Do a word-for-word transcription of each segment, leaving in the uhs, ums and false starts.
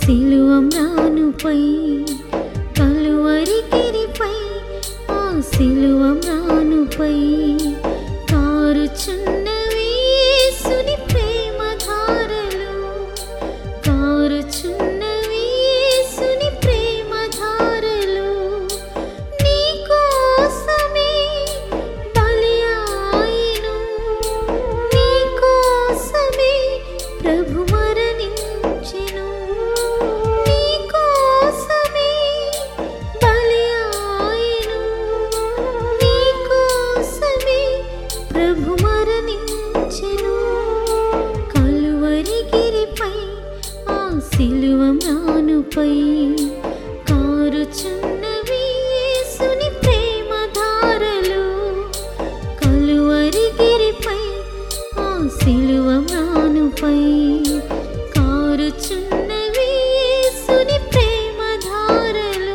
సిలువ మ్రానుపై కలువరి గిరిపై ఆ సిలువ మ్రానుపై కారుచున్నవి యేసుని ప్రేమ ధారలు కారుచున్నవి యేసుని ప్రేమ ధారలు నీ కోసమే బలి ఆయెను నీ కోసమే ప్రభు మరణించెను నీ కోసమే బలి ఆయెను నీ కోసమే ప్రభు మరణించెను కలువరి గిరిపై ఆ సిలువ మ్రానుపై కారుచున్నవి యేసుని ప్రేమ ధారలు కలువరి గిరిపై ఆ సిలువ మ్రానుపై కారుచున్నవి యేసుని ప్రేమ ధారలు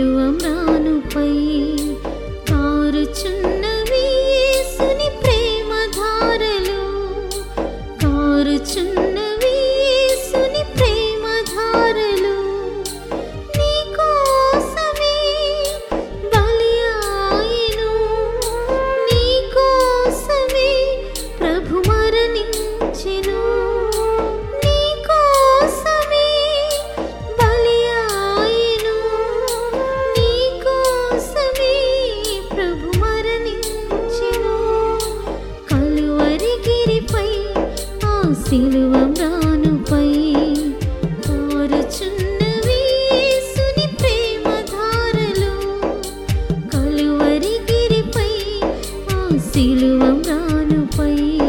సిలువ మ్రానుపై కారుచున్నవి యేసుని ప్రేమ ధారలు, కారుచున్నవి యేసుని ప్రేమ ధారలు. నీ కోసమే బలి ఆయెను, నీ కోసమే ప్రభు మరణించెను, నీ కోసమే బలి ఆయెను, నీ కోసమే ప్రభు మరణించెను. కలువరి గిరిపై ఆ సిలువ మ్రానుపై కారుచున్నవి యేసుని ప్రేమ ధారలు, కలువరి గిరిపై ఆ సిలువ మ్రానుపై.